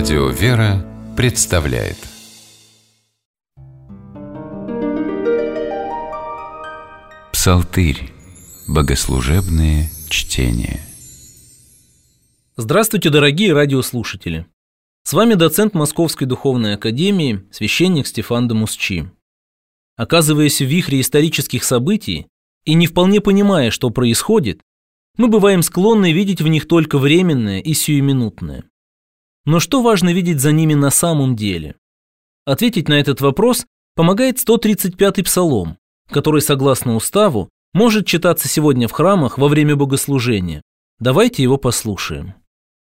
Радио «Вера» представляет Псалтырь. Богослужебные чтения. Здравствуйте, дорогие радиослушатели! С вами доцент Московской духовной академии, священник Стефан де Мусчи. Оказываясь в вихре исторических событий и не вполне понимая, что происходит, мы бываем склонны видеть в них только временное и сиюминутное. Но что важно видеть за ними на самом деле? Ответить на этот вопрос помогает 135-й псалом, который, согласно уставу, может читаться сегодня в храмах во время богослужения. Давайте его послушаем.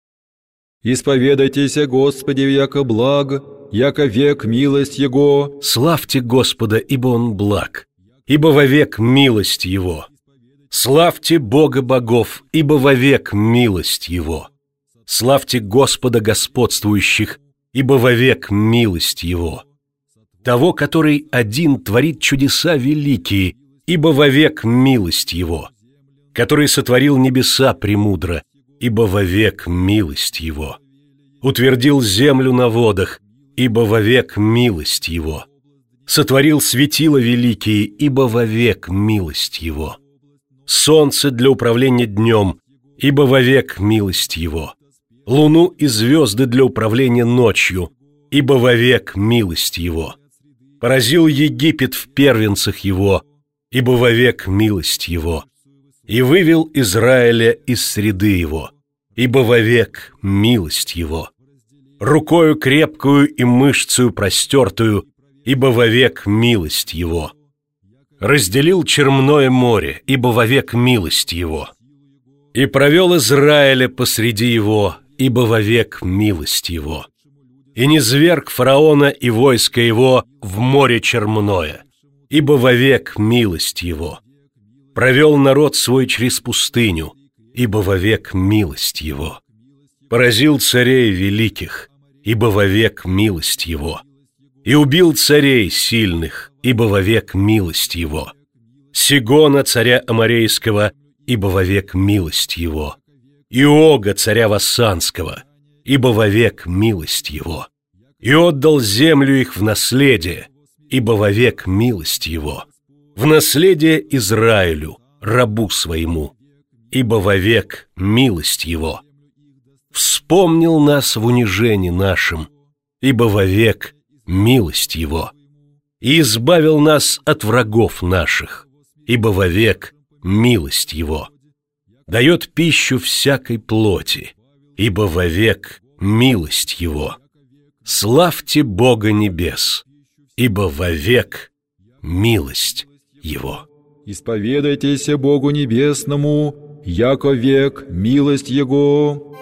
«Исповедайтесь, Господи, яко благ, яко век милость Его». Славьте Господа, ибо Он благ, ибо вовек милость Его. Славьте Бога богов, ибо вовек милость Его. Славьте Господа господствующих, ибо вовек милость Его. Того, который один творит чудеса великие, ибо вовек милость Его. Который сотворил небеса премудро, ибо вовек милость Его. Утвердил землю на водах, ибо вовек милость Его. Сотворил светила великие, ибо вовек милость Его. Солнце для управления днем, ибо вовек милость Его. Луну и звезды для управления ночью, ибо вовек милость Его. Поразил Египет в первенцах его, ибо вовек милость Его. И вывел Израиля из среды его, ибо вовек милость Его. Рукою крепкую и мышцею простертую, ибо вовек милость Его. Разделил черное море, ибо вовек милость Его. И провел Израиля посреди его, ибо вовек милость Его. И низвергг фараона и войско его в море черное, ибо вовек милость Его. Провел народ свой через пустыню, ибо вовек милость Его. Поразил царей великих, ибо вовек милость Его. И убил царей сильных, ибо вовек милость Его. Сигона царя Аморейского, ибо вовек милость Его. И Ога царя Вассанского, ибо вовек милость Его. И отдал землю их в наследие, ибо вовек милость Его. В наследие Израилю, рабу своему, ибо вовек милость Его. Вспомнил нас в унижении нашем, ибо вовек милость Его. И избавил нас от врагов наших, ибо вовек милость Его. Дает пищу всякой плоти, ибо вовек милость Его. Славьте Бога небес, ибо вовек милость Его. «Исповедайтесь Богу небесному, яко век милость Его».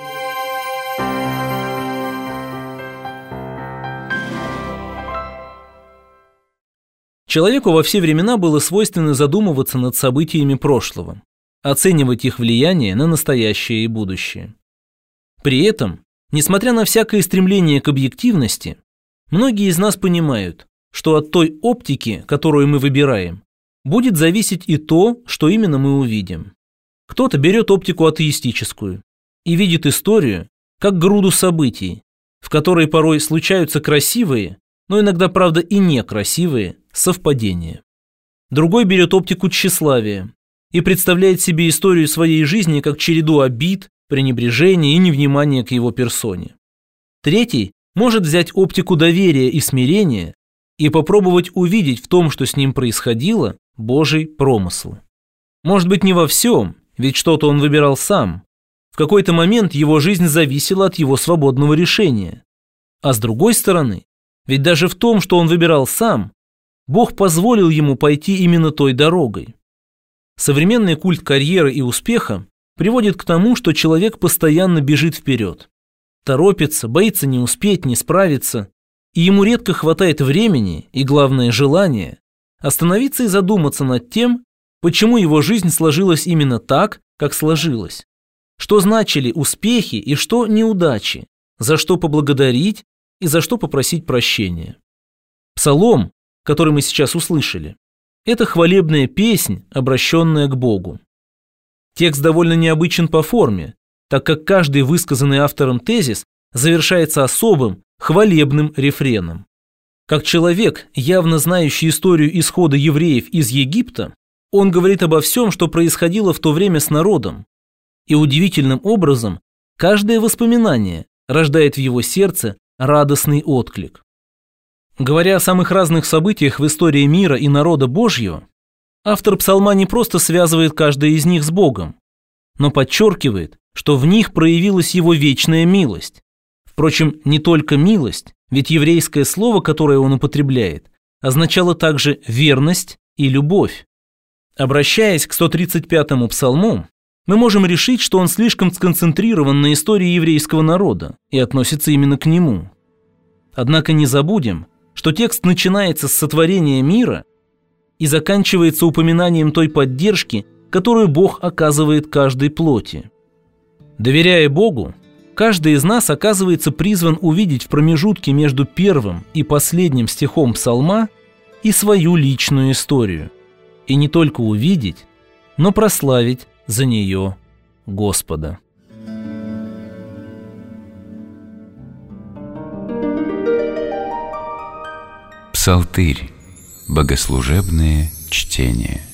Человеку во все времена было свойственно задумываться над событиями прошлого, оценивать их влияние на настоящее и будущее. При этом, несмотря на всякое стремление к объективности, многие из нас понимают, что от той оптики, которую мы выбираем, будет зависеть и то, что именно мы увидим. Кто-то берет оптику атеистическую и видит историю как груду событий, в которой порой случаются красивые, но иногда, правда, и некрасивые совпадения. Другой берет оптику тщеславия и представляет себе историю своей жизни как череду обид, пренебрежения и невнимания к его персоне. Третий может взять оптику доверия и смирения и попробовать увидеть в том, что с ним происходило, Божий промысл. Может быть, не во всем, ведь что-то он выбирал сам. В какой-то момент его жизнь зависела от его свободного решения. А с другой стороны, ведь даже в том, что он выбирал сам, Бог позволил ему пойти именно той дорогой. Современный культ карьеры и успеха приводит к тому, что человек постоянно бежит вперед. Торопится, боится не успеть, не справиться, и ему редко хватает времени и, главное, желания остановиться и задуматься над тем, почему его жизнь сложилась именно так, как сложилась. Что значили успехи и что неудачи, за что поблагодарить и за что попросить прощения. Псалом, который мы сейчас услышали, это хвалебная песнь, обращенная к Богу. Текст довольно необычен по форме, так как каждый высказанный автором тезис завершается особым, хвалебным рефреном. Как человек, явно знающий историю исхода евреев из Египта, он говорит обо всем, что происходило в то время с народом. И удивительным образом каждое воспоминание рождает в его сердце радостный отклик. Говоря о самых разных событиях в истории мира и народа Божьего, автор псалма не просто связывает каждое из них с Богом, но подчеркивает, что в них проявилась его вечная милость. Впрочем, не только милость, ведь еврейское слово, которое он употребляет, означало также верность и любовь. Обращаясь к 135-му псалму, мы можем решить, что он слишком сконцентрирован на истории еврейского народа и относится именно к нему. Однако не забудем, что текст начинается с сотворения мира и заканчивается упоминанием той поддержки, которую Бог оказывает каждой плоти. Доверяя Богу, каждый из нас оказывается призван увидеть в промежутке между первым и последним стихом псалма и свою личную историю. И не только увидеть, но прославить за нее Господа. Псалтырь. Богослужебные чтения.